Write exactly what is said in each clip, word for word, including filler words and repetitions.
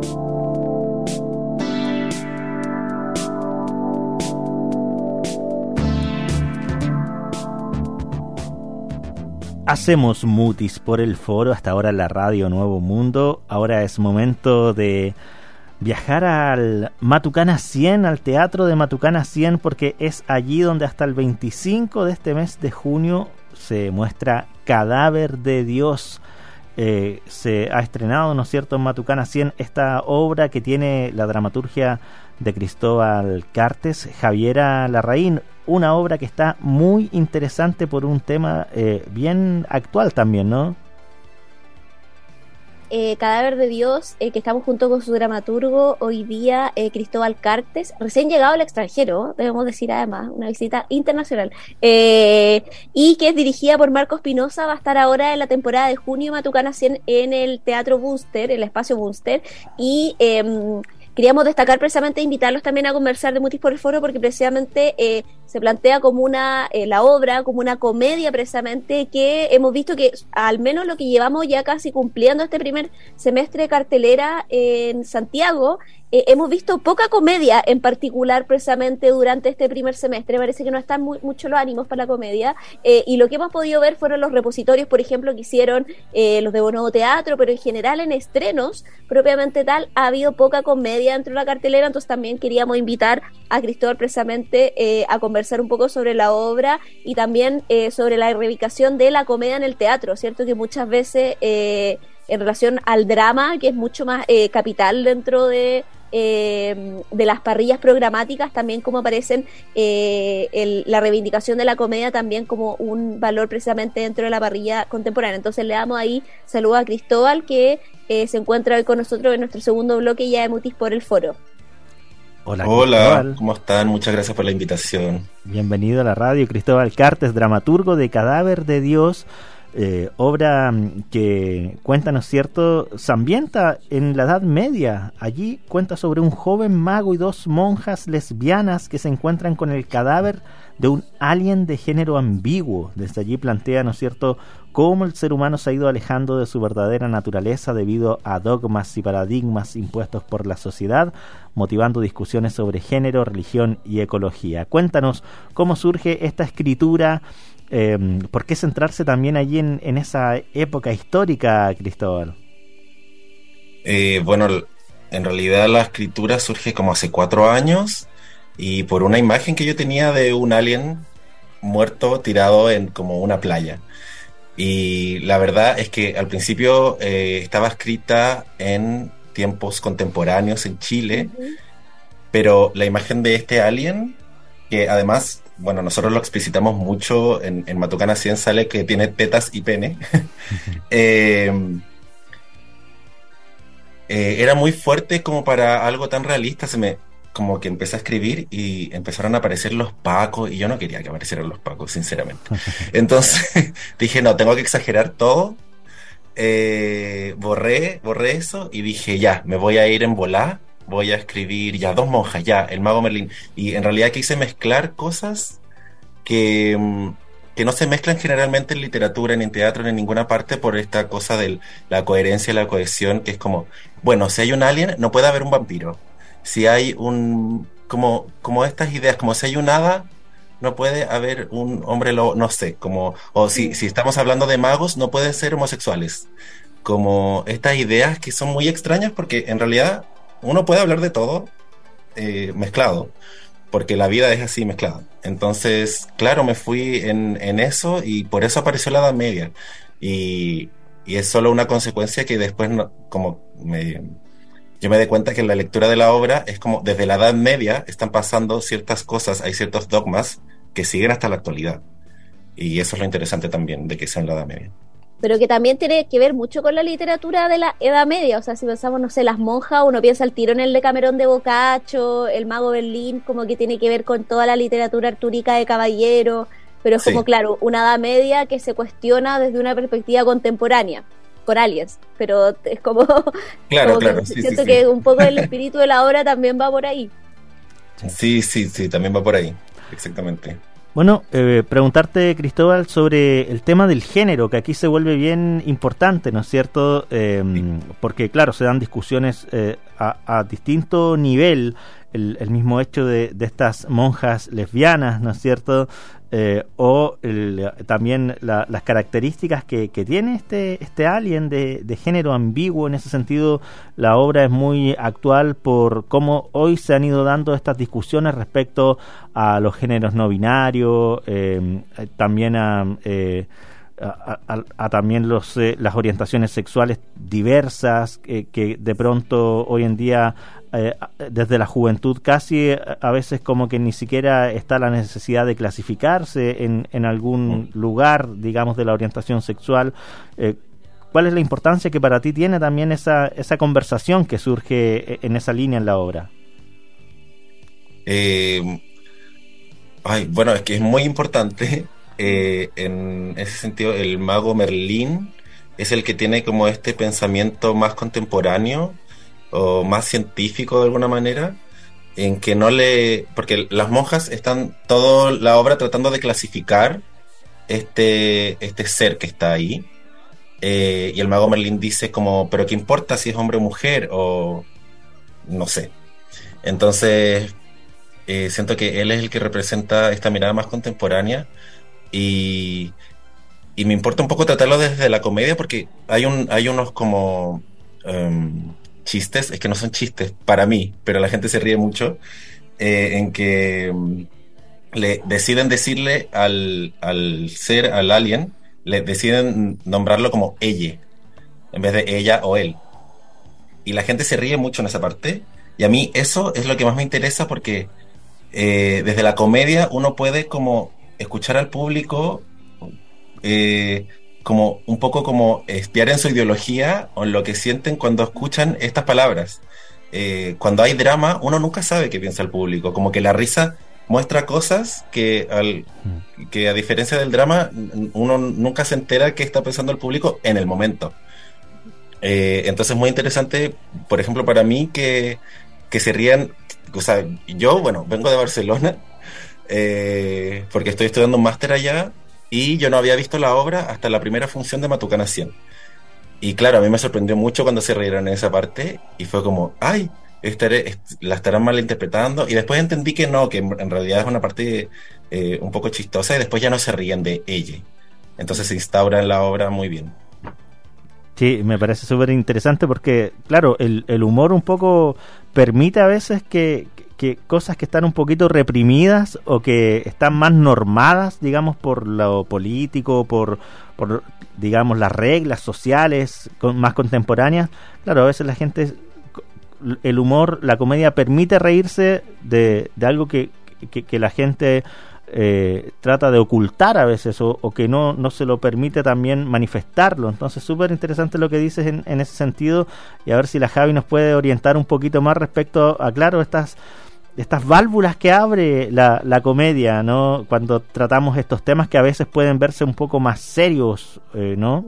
Hacemos mutis por el foro, hasta ahora la radio Nuevo Mundo. Ahora es momento de viajar al Matucana cien, al Teatro de Matucana cien, porque es allí donde hasta el veinticinco de este mes de junio se muestra Cadáver de Dios. Eh, se ha estrenado, ¿no es cierto?, en Matucana cien esta obra que tiene la dramaturgia de Cristóbal Cartes, Javiera Larraín, una obra que está muy interesante por un tema eh, bien actual también, ¿no? Eh, Cadáver de Dios, eh, que estamos junto con su dramaturgo hoy día, eh, Cristóbal Cartes, recién llegado al extranjero, debemos decir además, una visita internacional, eh, y que es dirigida por Marcos Pinoza. Va a estar ahora en la temporada de junio Matucana cien en el Teatro Bunster, el espacio Bunster, y eh, queríamos destacar precisamente, invitarlos también a conversar de Mutis por el Foro, porque precisamente eh, se plantea como una, eh, la obra, como una comedia precisamente, que hemos visto que al menos lo que llevamos ya casi cumpliendo este primer semestre de cartelera en Santiago, eh, hemos visto poca comedia en particular precisamente durante este primer semestre. Parece que no están muy, mucho los ánimos para la comedia, eh, y lo que hemos podido ver fueron los repositorios, por ejemplo, que hicieron eh, los de Bonobo Teatro, pero en general en estrenos propiamente tal ha habido poca comedia dentro de la cartelera. Entonces también queríamos invitar a Cristóbal precisamente eh, a conversar un poco sobre la obra y también eh, sobre la reivindicación de la comedia en el teatro, ¿cierto? Que muchas veces eh, en relación al drama, que es mucho más eh, capital dentro de Eh, de las parrillas programáticas, también como aparecen eh, el, la reivindicación de la comedia también como un valor precisamente dentro de la parrilla contemporánea. Entonces le damos ahí saludos a Cristóbal, que eh, se encuentra hoy con nosotros en nuestro segundo bloque ya de Mutis por el Foro. Hola, Hola, Cristóbal. ¿Cómo están? Muchas gracias por la invitación. Bienvenido a la radio, Cristóbal Cartes, dramaturgo de Cadáver de Dios. Eh, obra que cuenta, ¿no es cierto?, se ambienta en la Edad Media. Allí cuenta sobre un joven mago y dos monjas lesbianas que se encuentran con el cadáver de un alien de género ambiguo. Desde allí plantea, ¿no es cierto?, cómo el ser humano se ha ido alejando de su verdadera naturaleza debido a dogmas y paradigmas impuestos por la sociedad, motivando discusiones sobre género, religión y ecología. Cuéntanos cómo surge esta escritura. Eh, ¿Por qué centrarse también allí en, en esa época histórica, Cristóbal? Eh, bueno, en realidad la escritura surge como hace cuatro años y por una imagen que yo tenía de un alien muerto tirado en como una playa. Y la verdad es que al principio eh, estaba escrita en tiempos contemporáneos en Chile, uh-huh. Pero la imagen de este alien, que además, bueno, nosotros lo explicitamos mucho en, en Matucana cien, sale que tiene tetas y pene. eh, eh, era muy fuerte como para algo tan realista. Se me, como que empecé a escribir y empezaron a aparecer los pacos y yo no quería que aparecieran los pacos, sinceramente. Entonces dije, no, tengo que exagerar todo. Eh, borré, borré eso y dije, ya, me voy a ir en volá. Voy a escribir ya dos monjas, ya, el mago Merlín. Y en realidad quise mezclar cosas que, que no se mezclan generalmente en literatura, ni en teatro, ni en ninguna parte, por esta cosa de la coherencia y la cohesión, que es como, bueno, si hay un alien, no puede haber un vampiro. Si hay un... como, como estas ideas, como si hay un hada, no puede haber un hombre lobo, no sé, como... O si, si estamos hablando de magos, no pueden ser homosexuales. Como estas ideas que son muy extrañas, porque en realidad uno puede hablar de todo eh, mezclado, porque la vida es así mezclada. Entonces, claro, me fui en, en eso y por eso apareció la Edad Media. Y, y es solo una consecuencia que después, no, como me, yo me di cuenta que en la lectura de la obra es como desde la Edad Media están pasando ciertas cosas, hay ciertos dogmas que siguen hasta la actualidad. Y eso es lo interesante también de que sea en la Edad Media. Pero que también tiene que ver mucho con la literatura de la Edad Media. O sea, si pensamos, no sé, las monjas, uno piensa al tiro en el Decamerón de Boccaccio, el mago Merlín, como que tiene que ver con toda la literatura artúrica de caballero, pero es sí. Como, claro, una Edad Media que se cuestiona desde una perspectiva contemporánea, con aliens, pero es como, claro, como claro, que sí, siento sí, que sí. un poco el espíritu de la obra también va por ahí. Sí, sí, sí, también va por ahí, exactamente. Bueno, eh, preguntarte, Cristóbal, sobre el tema del género, que aquí se vuelve bien importante, ¿no es cierto? Eh, sí. Porque, claro, se dan discusiones eh, a, a distinto nivel, el, el mismo hecho de, de estas monjas lesbianas, ¿no es cierto? Eh, o el, también la, las características que, que tiene este, este alien de, de género ambiguo. En ese sentido, la obra es muy actual por cómo hoy se han ido dando estas discusiones respecto a los géneros no binarios, eh, también a... Eh, A, a, a también los eh, las orientaciones sexuales diversas eh, que de pronto hoy en día eh, desde la juventud casi a veces como que ni siquiera está la necesidad de clasificarse en, en algún lugar, digamos, de la orientación sexual. Eh, ¿cuál es la importancia que para ti tiene también esa, esa conversación que surge en esa línea en la obra? Eh, ay, bueno, es que es muy importante. Eh, en ese sentido, el mago Merlín es el que tiene como este pensamiento más contemporáneo o más científico de alguna manera, en que no le... porque las monjas están toda la obra tratando de clasificar este, este ser que está ahí, eh, y el mago Merlín dice como, pero ¿qué importa si es hombre o mujer? O no sé. Entonces eh, siento que él es el que representa esta mirada más contemporánea. Y, y me importa un poco tratarlo desde la comedia porque hay un hay unos como um, chistes, es que no son chistes para mí, pero la gente se ríe mucho, eh, en que um, le deciden decirle al, al ser, al alien, le deciden nombrarlo como ella, en vez de ella o él. Y la gente se ríe mucho en esa parte, y a mí eso es lo que más me interesa porque eh, desde la comedia uno puede como escuchar al público, eh, como un poco como espiar en su ideología o en lo que sienten cuando escuchan estas palabras. Eh, cuando hay drama, uno nunca sabe qué piensa el público, como que la risa muestra cosas que, al, que a diferencia del drama, uno nunca se entera qué está pensando el público en el momento. Eh, entonces es muy interesante, por ejemplo, para mí, que, que se rían. O sea, yo, bueno, vengo de Barcelona, Eh, porque estoy estudiando un máster allá y yo no había visto la obra hasta la primera función de Matucana cien. Y claro, a mí me sorprendió mucho cuando se rieron en esa parte y fue como, ay, estaré, est la estarán malinterpretando. Y después entendí que no, que en, en realidad es una parte eh, un poco chistosa y después ya no se ríen de ella. Entonces se instaura en la obra muy bien. Sí, me parece súper interesante porque, claro, el, el humor un poco permite a veces que... que cosas que están un poquito reprimidas o que están más normadas, digamos, por lo político, por, por digamos, las reglas sociales con, más contemporáneas. Claro, a veces la gente, el humor, la comedia permite reírse de, de algo que, que, que la gente eh, trata de ocultar a veces o, o que no, no se lo permite también manifestarlo. Entonces, súper interesante lo que dices en, en ese sentido, y a ver si la Javi nos puede orientar un poquito más respecto a, claro, estas estas válvulas que abre la, la comedia, ¿no? Cuando tratamos estos temas que a veces pueden verse un poco más serios, eh, ¿no?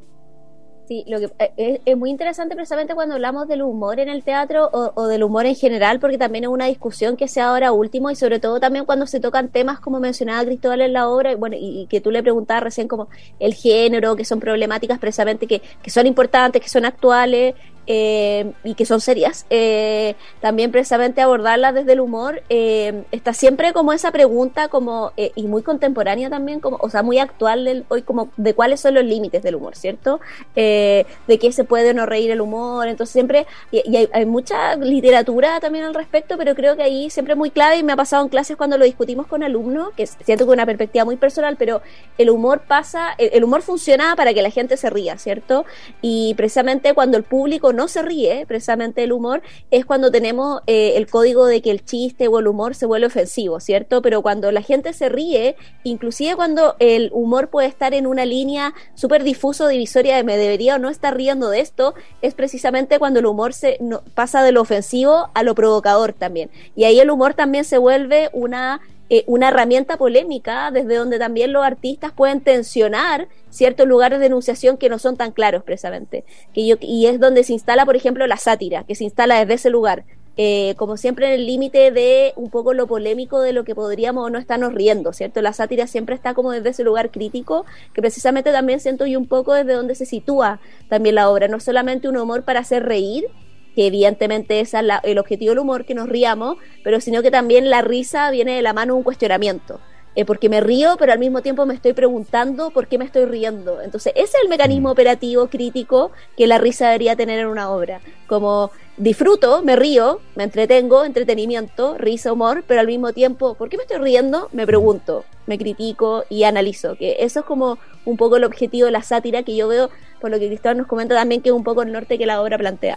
Sí, lo que es, es muy interesante precisamente cuando hablamos del humor en el teatro o, o del humor en general, porque también es una discusión que se da ahora último y sobre todo también cuando se tocan temas como mencionaba Cristóbal en la obra, y bueno, y, y que tú le preguntabas recién como el género, que son problemáticas precisamente que, que son importantes, que son actuales, Eh, y que son serias, eh, también precisamente abordarlas desde el humor, eh, está siempre como esa pregunta como eh, y muy contemporánea también, como, o sea, muy actual del, hoy, como de cuáles son los límites del humor, ¿cierto? Eh, de qué se puede o no reír el humor, entonces siempre, y, y hay, hay mucha literatura también al respecto, pero creo que ahí siempre es muy clave, y me ha pasado en clases cuando lo discutimos con alumnos, que es cierto que una perspectiva muy personal, pero el humor pasa, el, el humor funciona para que la gente se ría, ¿cierto? Y precisamente cuando el público no se ríe, precisamente el humor, es cuando tenemos eh, el código de que el chiste o el humor se vuelve ofensivo, ¿cierto? Pero cuando la gente se ríe, inclusive cuando el humor puede estar en una línea súper difuso, divisoria de me debería o no estar riendo de esto, es precisamente cuando el humor se no, pasa de lo ofensivo a lo provocador también. Y ahí el humor también se vuelve una Eh, una herramienta polémica desde donde también los artistas pueden tensionar ciertos lugares de enunciación que no son tan claros precisamente, que yo, y es donde se instala, por ejemplo, la sátira, que se instala desde ese lugar, eh, como siempre en el límite de un poco lo polémico de lo que podríamos o no estarnos riendo, ¿cierto? La sátira siempre está como desde ese lugar crítico, que precisamente también siento yo un poco desde donde se sitúa también la obra, no solamente un humor para hacer reír, que evidentemente ese es la, el objetivo del humor, que nos riamos, pero sino que también la risa viene de la mano de un cuestionamiento. Eh, porque me río, pero al mismo tiempo me estoy preguntando por qué me estoy riendo. Entonces, ese es el mecanismo operativo crítico que la risa debería tener en una obra. Como disfruto, me río, me entretengo, entretenimiento, risa, humor, pero al mismo tiempo, ¿por qué me estoy riendo? Me pregunto, me critico y analizo. Que eso es como un poco el objetivo de la sátira, que yo veo, por lo que Cristóbal nos comenta también, que es un poco el norte que la obra plantea.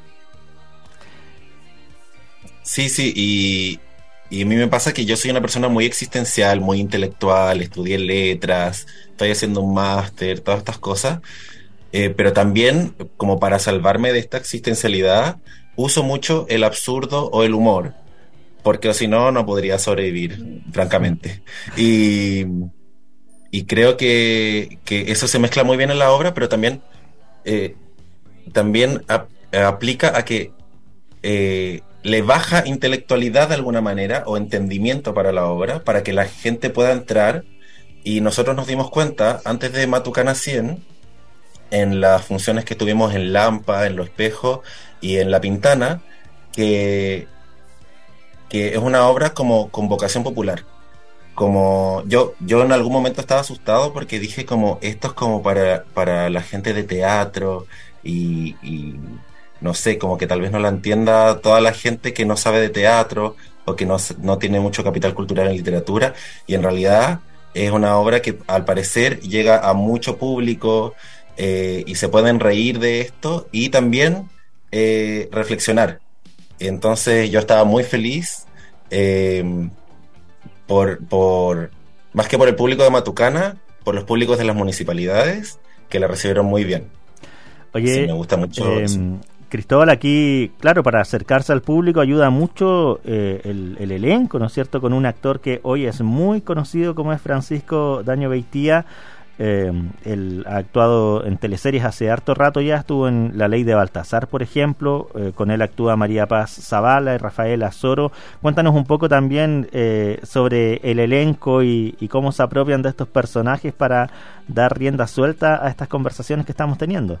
Sí, sí, y... Y a mí me pasa que yo soy una persona muy existencial, muy intelectual, estudié letras, estoy haciendo un máster, todas estas cosas, eh, pero también, como para salvarme de esta existencialidad, uso mucho el absurdo o el humor, porque si no, no podría sobrevivir, francamente. Y, y creo que, que eso se mezcla muy bien en la obra, pero también, eh, también ap- aplica a que... Eh, le baja intelectualidad de alguna manera o entendimiento para la obra, para que la gente pueda entrar. Y nosotros nos dimos cuenta, antes de Matucana cien, en las funciones que tuvimos en Lampa, en Los Espejos y en La Pintana, que, que es una obra como con vocación popular. Como yo, yo en algún momento estaba asustado porque dije como esto es como para, para la gente de teatro y... y no sé, como que tal vez no la entienda toda la gente que no sabe de teatro o que no, no tiene mucho capital cultural en literatura, y en realidad es una obra que al parecer llega a mucho público, eh, y se pueden reír de esto y también eh, reflexionar. Entonces yo estaba muy feliz, eh, por, por, más que por el público de Matucana, por los públicos de las municipalidades, que la recibieron muy bien. Oye, sí, me gusta mucho eh, eso. Cristóbal, aquí, claro, para acercarse al público ayuda mucho eh, el, el elenco, ¿no es cierto?, con un actor que hoy es muy conocido como es Francisco Daño Beitia. Eh, él ha actuado en teleseries hace harto rato ya, estuvo en La Ley de Baltasar, por ejemplo, eh, con él actúa María Paz Zavala y Rafael Azoro. Cuéntanos un poco también eh, sobre el elenco y, y cómo se apropian de estos personajes para dar rienda suelta a estas conversaciones que estamos teniendo.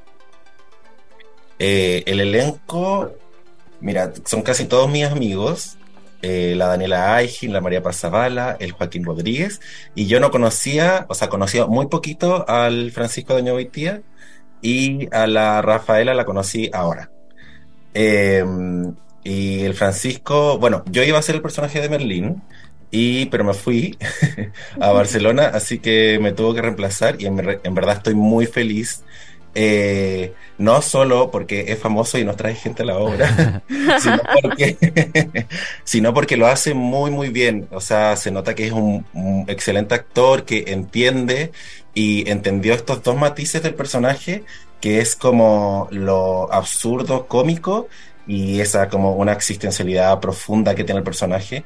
Eh, el elenco, mira, son casi todos mis amigos, eh, la Daniela Aigin, la María Paz Zavala, el Joaquín Rodríguez, y yo no conocía, o sea, conocía muy poquito al Francisco Daño Beitia, y a la Rafaela la conocí ahora. Eh, y el Francisco, bueno, yo iba a ser el personaje de Merlín, y, pero me fui a Barcelona, así que me tuvo que reemplazar, y en, en verdad estoy muy feliz. Eh, no solo porque es famoso y nos trae gente a la obra, sino porque, sino porque lo hace muy muy bien. O sea, se nota que es un, un excelente actor que entiende y entendió estos dos matices del personaje, que es como lo absurdo cómico y esa como una existencialidad profunda que tiene el personaje.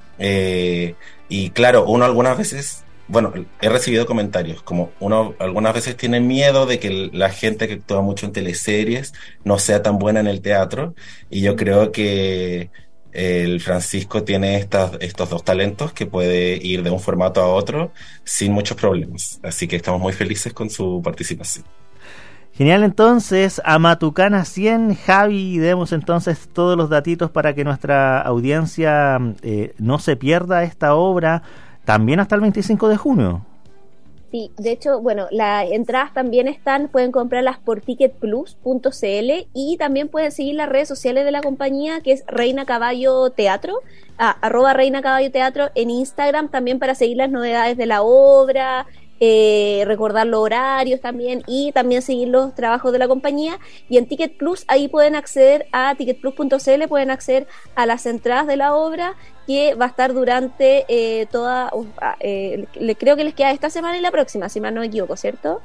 Eh, y claro, uno algunas veces... Bueno, he recibido comentarios, como uno algunas veces tiene miedo de que la gente que actúa mucho en teleseries no sea tan buena en el teatro, y yo creo que el Francisco tiene estas, estos dos talentos que puede ir de un formato a otro sin muchos problemas, así que estamos muy felices con su participación. Genial, entonces, a Matucana cien, Javi, demos entonces todos los datitos para que nuestra audiencia eh, no se pierda esta obra. También hasta el veinticinco de junio. Sí, de hecho, bueno, las entradas también están, pueden comprarlas por ticket plus punto c l y también pueden seguir las redes sociales de la compañía, que es Reina Caballo Teatro, ah, arroba Reina Caballo Teatro en Instagram, también para seguir las novedades de la obra, eh, recordar los horarios también, y también seguir los trabajos de la compañía. Y en Ticket Plus, ahí pueden acceder a ticket plus punto c l, pueden acceder a las entradas de la obra, que va a estar durante eh, toda, uh, eh, le, creo que les queda esta semana y la próxima, si mal no me equivoco, ¿cierto?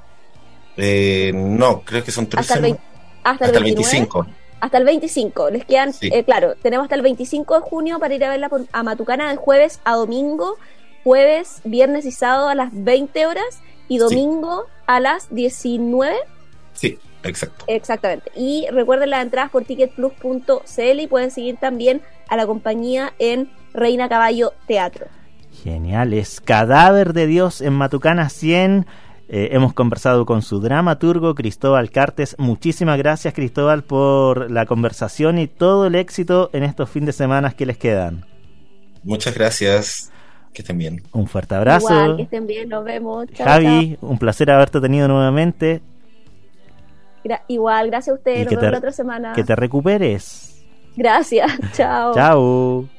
Eh, no, creo que son tres hasta el, semanas. Hasta el, hasta el veintinueve, veinticinco. Hasta el veinticinco, les quedan, sí. eh, claro, tenemos hasta el veinticinco de junio para ir a verla por, a Matucana de jueves a domingo, jueves, viernes y sábado a las veinte horas y domingo sí. a las diecinueve. Sí. exacto. Exactamente. Y recuerden las entradas por ticketplus punto c l y pueden seguir también a la compañía en Reina Caballo Teatro. Genial, es Cadáver de Dios en Matucana cien. Eh, hemos conversado con su dramaturgo Cristóbal Cartes. Muchísimas gracias, Cristóbal, por la conversación y todo el éxito en estos fines de semana que les quedan. Muchas gracias, que estén bien. Un fuerte abrazo. Igual, que estén bien, nos vemos. Chao, Javi, chao. un placer haberte tenido nuevamente. Gra- igual, gracias a ustedes, Y nos que vemos te, la otra semana. que te recuperes. Gracias, chao. Chao.